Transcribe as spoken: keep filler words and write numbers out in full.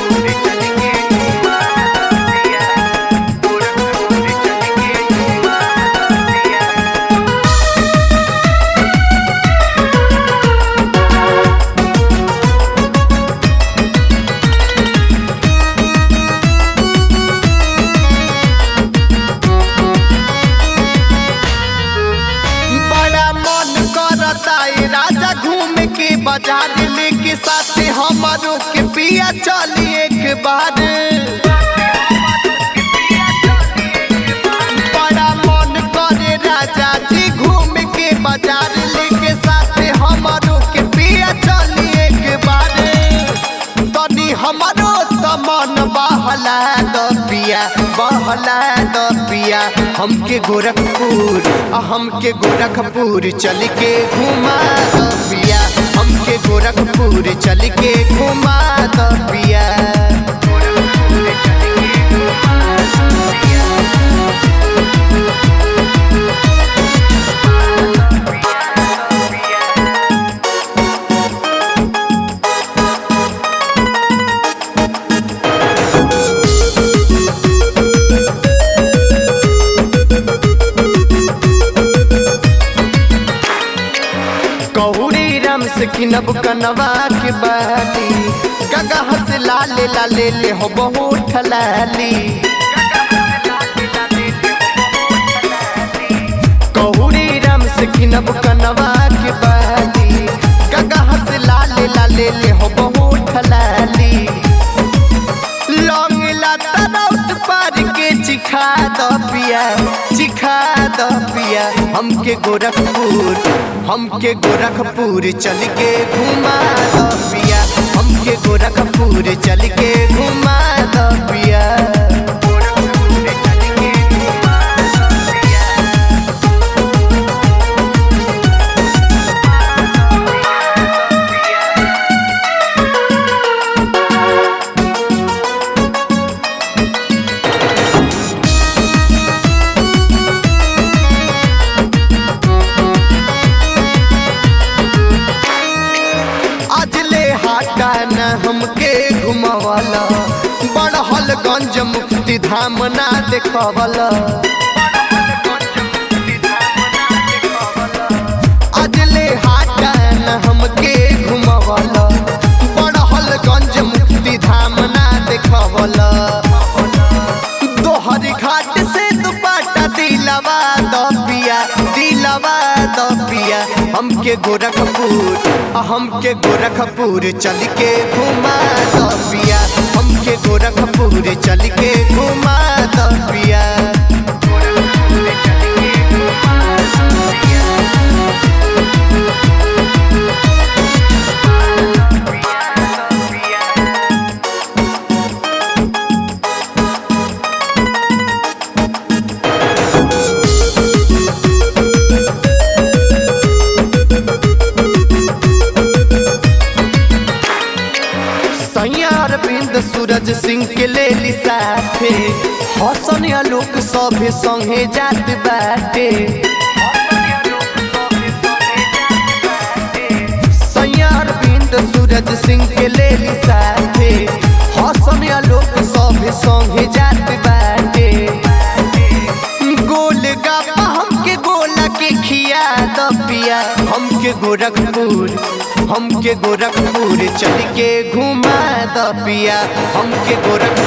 राजा घूम के बाजार लेके साथे हमारो के पिया चली एक बार। बड़ा मन करे राजा जी घूम के बाजार लेके साथे हमारो के पिया चली एक बार। तनी हमारो तमन बहला द पिया बहला द पिया हमके गोरखपुर हमके गोरखपुर चल के घुमा द पिया हमके गोरखपुर चल के घुमा द पिया। कहुरी राम से किनब कनवा के बाली गगह से लाले लाले ले हो बहुत लाली। कहुरी राम से किनब कनवा के बाली गगह से लाले लाले ले हो बहुत लाली। लौंग लाता राउत पार के चिखा द पिया चिखा द पिया हमके गोरखपुर हमके गोरखपुर चल के घुमा द पिया हमके गोरखपुर चल के घुमा द पिया। हमके घुमावला बड़हलगंज मुक्ति धाम ना देखवला। अजले हाटा न हमके घुमावला बड़हलगंज मुक्ति धाम ना देखवला। दोहरी घाट से दुपट्टा दिलवा द पिया दिलवा द पिया हमके गोरखपुर हमके गोरखपुर चल के घुमा द पिया हमके गोरखपुर चल के घुमा द पिया। अरविंद सूरज सिंह के ले ली साथे हसन आलोक सभे संगे जात बाटे। अरविंद सूरज सिंह के ले ली साथे हसन आलोक सभे संगे जात बाटे। गोल गापा हमके गोला के खिया द पिया हमके गोरखपुर हमके गोरखपुर चल के घुमा द पिया हमके गोरख